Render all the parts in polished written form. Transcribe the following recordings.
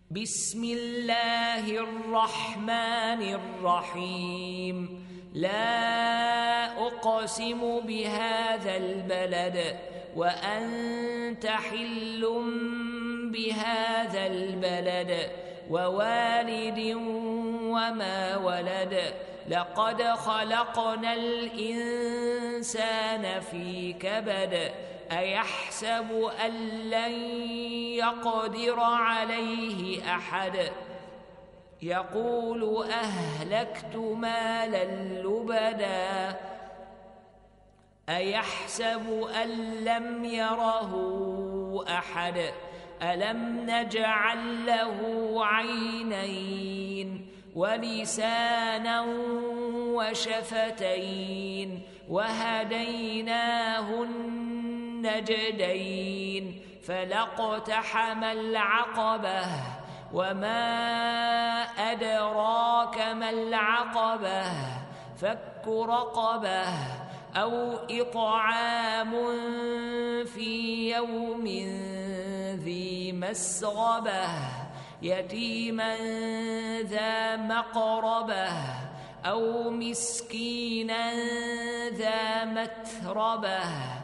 بسم الله الرحمن الرحيم لا أقسم بهذا البلد وأنت حل بهذا البلد ووالد وما ولد لقد خلقنا الإنسان في كبد أيحسب أن لن يقدر عليه أحد يقول أهلكت مالا لبدا أيحسب أن لم يره أحد ألم نجعل له عينين ولسانا وشفتين وهديناه النجدين فلاقتحم العقبة وما أدراك ما العقبة فك رقبة أو إطعام في يوم ذي مسغبة يتيما ذا مقربة أو مسكينا ذا متربة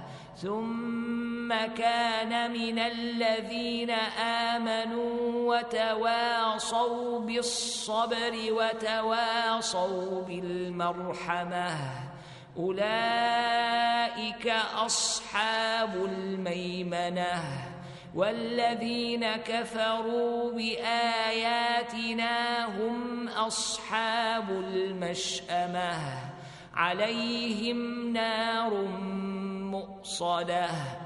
ثم كان من الذين آمنوا وتواصوا بالصبر وتواصوا بالمرحمة أولئك أصحاب الميمنة والذين كفروا بآياتنا هم أصحاب المشأمة عليهم نار مؤصدة